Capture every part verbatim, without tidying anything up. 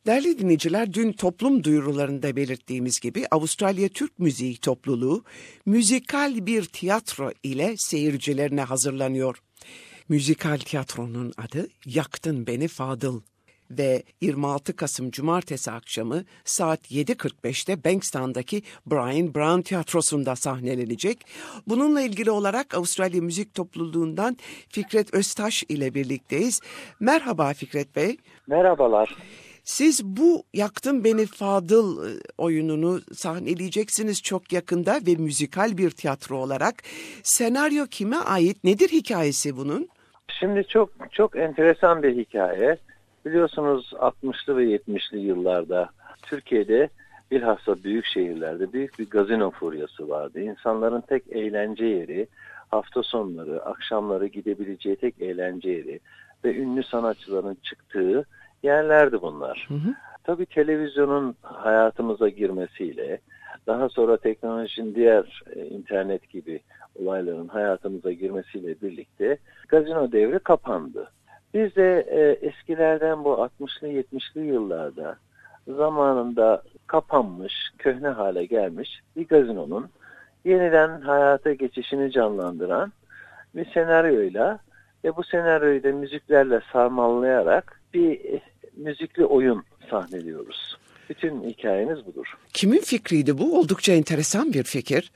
Değerli dinleyiciler, dün toplum duyurularında belirttiğimiz gibi Avustralya Türk Müziği Topluluğu müzikal bir tiyatro ile seyircilerine hazırlanıyor. Müzikal tiyatronun adı Yaktın Beni Fadıl ve yirmi altı Kasım Cumartesi akşamı saat yedi kırk beşte Bankstown'daki Brian Brown Tiyatrosu'nda sahnelenecek. Bununla ilgili olarak Avustralya Müzik Topluluğu'ndan Fikret Öztaş ile birlikteyiz. Merhaba Fikret Bey. Merhabalar. Siz bu Yaktın Beni Fadıl oyununu sahneleyeceksiniz çok yakında ve müzikal bir tiyatro olarak. Senaryo kime ait? Nedir hikayesi bunun? Şimdi çok çok enteresan bir hikaye. Biliyorsunuz altmışlı ve yetmişli yıllarda Türkiye'de bilhassa büyük şehirlerde büyük bir gazino furyası vardı. İnsanların tek eğlence yeri, hafta sonları, akşamları gidebileceği tek eğlence yeri ve ünlü sanatçıların çıktığı yerlerdi bunlar. Hı hı. Tabii televizyonun hayatımıza girmesiyle, daha sonra teknolojinin diğer e, internet gibi olayların hayatımıza girmesiyle birlikte gazino devri kapandı. Biz de e, eskilerden bu altmışlı yetmişli yıllarda zamanında kapanmış, köhne hale gelmiş bir gazinonun yeniden hayata geçişini canlandıran bir senaryoyla ve bu senaryoyu da müziklerle sarmallayarak bir müzikli oyun sahneliyoruz. Bütün hikayemiz budur. Kimin fikriydi bu? Oldukça enteresan bir fikir.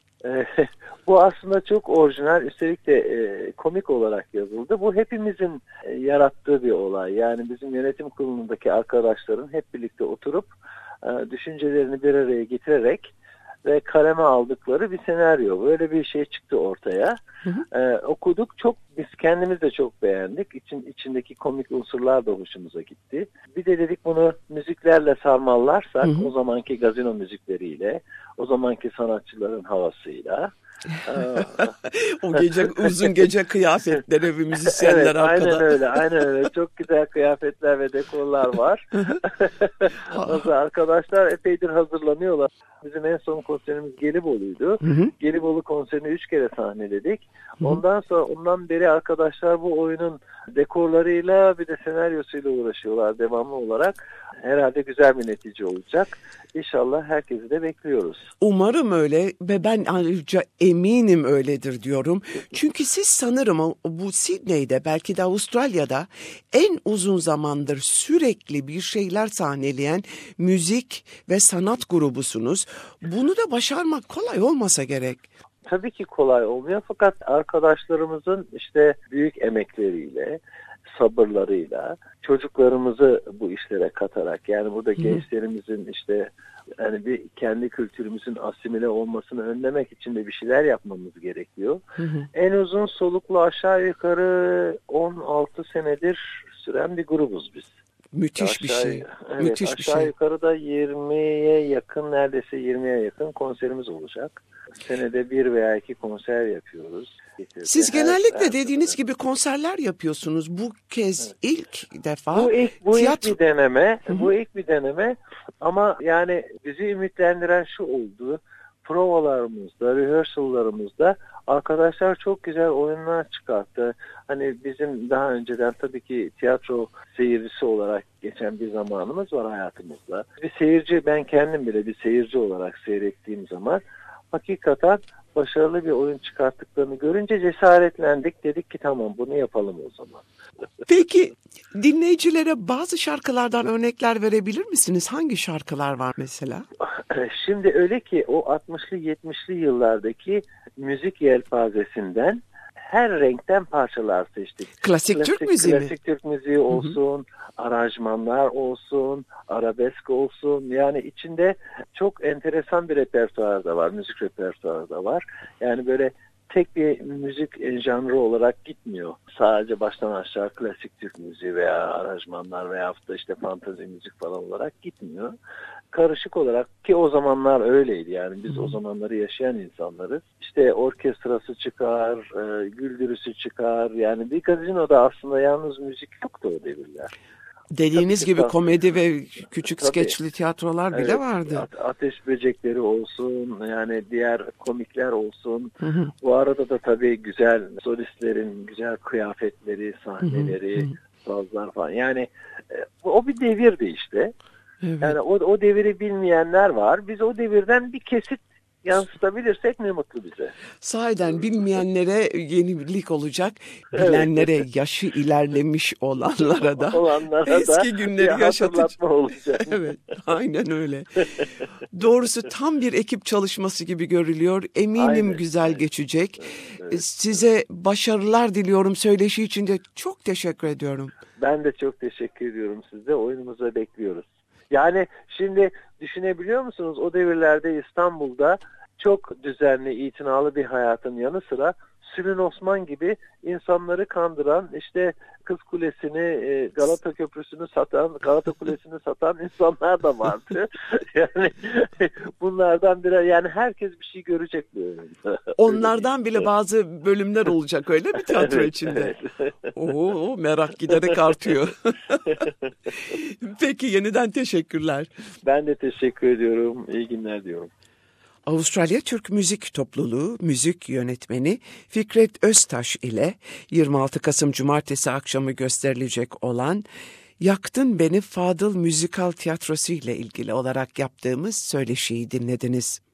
Bu aslında çok orijinal, üstelik de e, komik olarak yazıldı. Bu hepimizin e, yarattığı bir olay. Yani bizim yönetim kurulundaki arkadaşların hep birlikte oturup e, düşüncelerini bir araya getirerek ve kaleme aldıkları bir senaryo. Böyle bir şey çıktı ortaya. Hı hı. E, okuduk, çok biz kendimiz de çok beğendik. İçin, içindeki komik unsurlar da hoşumuza gitti. Bir de dedik bunu müziklerle sarmallarsak, hı hı. o zamanki gazino müzikleriyle, o zamanki sanatçıların havasıyla. O gece uzun gece kıyafetleri ve müzisyenler evet, arkada. Aynen öyle, aynen öyle. Çok güzel kıyafetler ve dekorlar var. Arkadaşlar epeydir hazırlanıyorlar. Bizim en son konserimiz Gelibolu'ydu. Hı hı. Gelibolu konserini üç kere sahneledik. Hı hı. Ondan sonra ondan beri arkadaşlar bu oyunun dekorlarıyla bir de senaryosuyla uğraşıyorlar devamlı olarak. Herhalde güzel bir netice olacak. İnşallah herkesi de bekliyoruz. Umarım öyle ve ben ayrıca eminim öyledir diyorum. Çünkü siz sanırım bu Sydney'de, belki de Avustralya'da en uzun zamandır sürekli bir şeyler sahneleyen müzik ve sanat grubusunuz. Bunu da başarmak kolay olmasa gerek. Tabii ki kolay olmuyor, fakat arkadaşlarımızın işte büyük emekleriyle, sabırlarıyla, çocuklarımızı bu işlere katarak, yani burada Hı-hı. gençlerimizin işte yani bir kendi kültürümüzün asimile olmasını önlemek için de bir şeyler yapmamız gerekiyor. Hı-hı. En uzun soluklu aşağı yukarı on altı senedir süren bir grubuz biz. Müthiş aşağı, bir şey. Evet, Müthiş aşağı bir şey. yukarıda yirmiye yakın, neredeyse yirmiye yakın konserimiz olacak. Senede bir veya iki konser yapıyoruz. Siz her, genellikle her dediğiniz her gibi konserler yapıyorsunuz. Bu kez evet. ilk defa bu ilk bu tiyatro... ilk bir deneme. Hı-hı. Bu ilk bir deneme. Ama yani bizi ümitlendiren şu oldu. Provalarımızda, rehearsal'larımızda arkadaşlar çok güzel oyunlar çıkarttı. Hani bizim daha önceden tabii ki tiyatro seyircisi olarak geçen bir zamanımız var hayatımızda. Bir seyirci, ben kendim bile bir seyirci olarak seyrettiğim zaman hakikaten başarılı bir oyun çıkarttıklarını görünce cesaretlendik. Dedik ki tamam, bunu yapalım o zaman. Peki dinleyicilere bazı şarkılardan örnekler verebilir misiniz? Hangi şarkılar var mesela? Şimdi öyle ki o altmışlı yetmişli yıllardaki müzik yelpazesinden her renkten parçalar seçtik. Klasik, klasik Türk müziği Klasik Türk müziği olsun, Hı-hı. aranjmanlar olsun, arabesk olsun. Yani içinde çok enteresan bir repertuar da var, müzik repertuarı da var. Yani böyle tek bir müzik janrı olarak gitmiyor. Sadece baştan aşağı klasik Türk müziği veya aranjmanlar veya da işte fantezi müzik falan olarak gitmiyor. Karışık olarak, ki o zamanlar öyleydi, yani biz o zamanları yaşayan insanlarız. İşte orkestrası çıkar, e, güldürüsü çıkar. Yani bir gazinoda aslında yalnız müzik yoktu o devirler. Dediğiniz tabii gibi tabii. komedi ve küçük Tabii. skeçli tiyatrolar bile evet, vardı. Ateş böcekleri olsun, yani diğer komikler olsun. Hı hı. Bu arada da tabii güzel solistlerin güzel kıyafetleri, sahneleri, hı hı. sazlar falan. Yani e, o bir devirdi işte. Evet. Yani o, o deviri bilmeyenler var. Biz o devirden bir kesit yansıtabilirsek ne mutlu bize. Sahiden bilmeyenlere yenilik olacak, Evet. bilenlere, yaşı ilerlemiş olanlara da Olanlara da eski bir günleri yaşatıcı. hatırlatma olacak. Evet, aynen öyle. Doğrusu tam bir ekip çalışması gibi görülüyor. Eminim Aynen, güzel aynen. geçecek. Evet, evet. Size başarılar diliyorum. Söyleşi için de çok teşekkür ediyorum. Ben de çok teşekkür ediyorum size. Oyunumuza bekliyoruz. Yani şimdi düşünebiliyor musunuz? O devirlerde İstanbul'da çok düzenli, itinalı bir hayatın yanı sıra Sülün Osman gibi insanları kandıran, işte Kız Kulesi'ni, Galata Köprüsü'nü satan, Galata Kulesi'ni satan insanlar da vardı. Yani bunlardan biri, yani herkes bir şey görecek bu oyunda. Onlardan bile bazı bölümler olacak, öyle mi tiyatro Evet, içinde? evet. Oo, merak giderek artıyor. Peki, yeniden teşekkürler. Ben de teşekkür ediyorum. İyi günler diyorum. Avustralya Türk Müzik Topluluğu müzik yönetmeni Fikret Öztaş ile yirmi altı Kasım Cumartesi akşamı gösterilecek olan Yaktın Beni Fadıl Müzikal Tiyatrosu ile ilgili olarak yaptığımız söyleşiyi dinlediniz.